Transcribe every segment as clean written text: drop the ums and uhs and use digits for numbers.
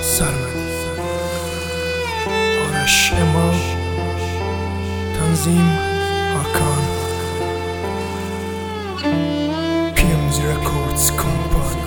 Sarmadi, Arash Emal, Tanzim Hakan, PMZ Records Company.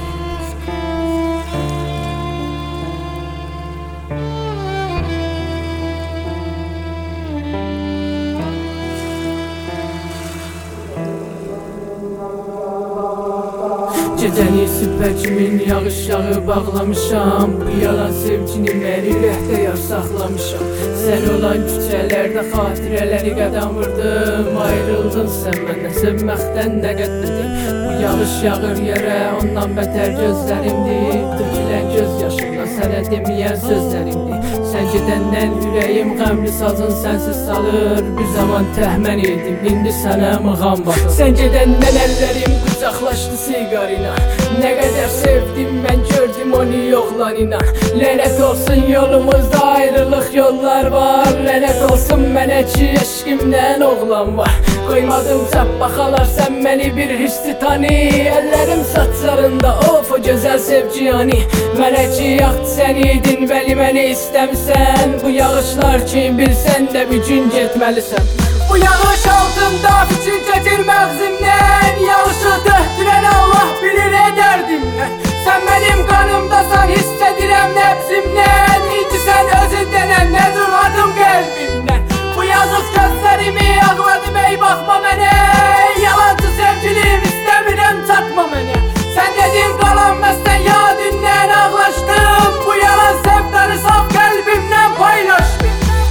Gecəni sübhə kimin yağışağı bağlamışam. Bu yalan sevgini mən ürəkdə yar saxlamışam. Sən olan küçələrdə xatirələri qədəm vurdum. Ayrıldın sən məndən, sevməkdən nə qədlədim. Bu yağış yağır yerə, ondan bətər gözlərimdir. Dökülən göz yaşımdan sənə deməyən sözlərimdir. Sən gedəndən ürəyim qəmli sazın sənsiz salır. Bir zaman təhmən idim, indi sənə mığam baxır. Sən gedəndən əllərim qucaqlaşdı siqarina. Nə qədər sevdim mən, gördüm onu yoxlan inan. Lənət olsun yolumuzda ayrılıq yollar var. Lənət olsun mənə ki eşqimdən oğlan var. Qoymadım çap baxalar sən məni bir hissi tanı. Əllərim saçlarında of o gözəl sevgiyani. Mənə ki yaxdı sən idin vəli məni istəmisən. Bu yağışlar kim bilsən də bir gün getməlisən. Bu yağış altında bütün getir məğzimdən. Yağışı döhdürən Allah bilir edərdimdən. Sən mənim qanımdasan, hiss edirəm nəbzimdən. İndi sən özün denən nə durmadım qəlbimdən. Bu yazıq gözlərimi ağladım ey baxma mənə. Yalancı sevgilim istəmirəm çatma mənə. Sən dedin qalanməzsən yadından ağlaşdım. Bu yalan sevdanı saf qəlbimdən paylaşdım.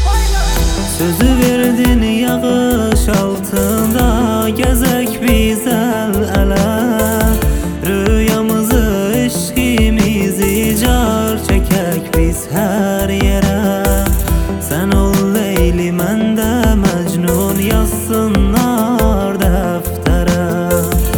Sözü verdin yağış altında, gezek biz el-ele. Rüyamızı, eşkimizi car çekek biz her yere. Sen ol Leyli, mən də Mecnun, yazsınlar deftere.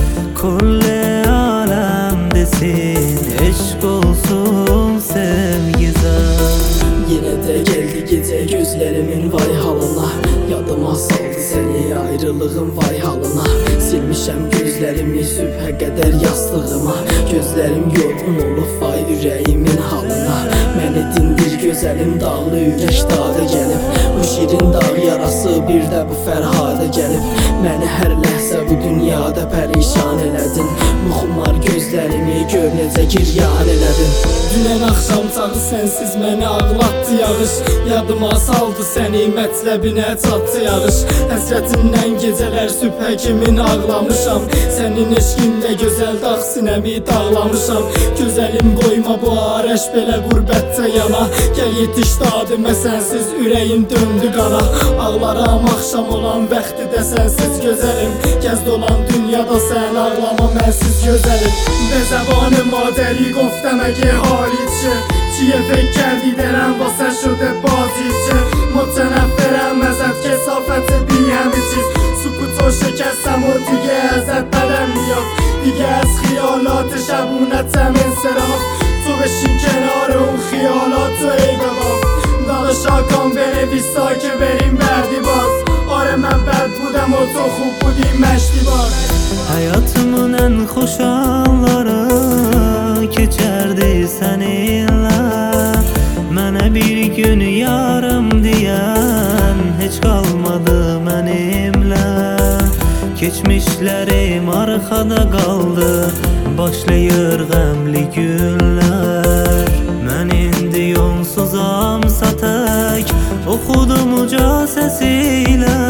Kulli alem desin, eşk olsun sevgize. Yine de geldi gece gözlerimin vay halına. Yadıma saldı seni ayrılığın vay halına. Silmişəm gözlərimi sübhə qədər yastığıma. Gözlərim yorğun olub vay ürəyimin halına. Məni dindir gözəlim, dağlı ürək dağı gəlib. Bu şirin dağ yarası bir də bu Fərhadə gəlib. Məni hər ləhzə bu dünyada pərişan elədin. Bu xumar gözlərimi gör necə giryan elədin. Dünən axşam çağı sənsiz məni ağlatdı yağış. Yadıma saldı səni mətləbinə çatdı yağış. Həsrətindən gecələr sübhə kimin ağlamışam. Sənin eşqinlə gözəl dağ sinəmi dağlamışam. Gözəlim qoyma bu arəş belə qürbətdə yana. Gəl yetiş dadimə sənsiz ürəyim döndü qana. Ağlaram axşam olan bəxtidə sənsiz gözəlim. Gəz dolan dünyada sən ağlama mənsiz gözəlim. به زبان مادری گفتم اگه حالیت شه چیه فکر کردی دلم واسه شده بازیت چه متنفرم ازت کثافت بی همه چیز سکوتو شکستم و دیگه ازت بدم میاد دیگه از خیالات شبونتم انصراف تو بشین کنار اون خیالات و ای بابا داداش آکام بنویس تا که بریم بردی باز آره من بد بودم و تو خوب بودی مشتی باز Hayatımın en hoş anları geçerdi seninle. Mənə bir gün yarım diyen hiç kalmadı benimle. Geçmişlerim arkada kaldı, başlayır qəmli günler. Mən indi yonsuzam satek, oxudum uca sesiyle.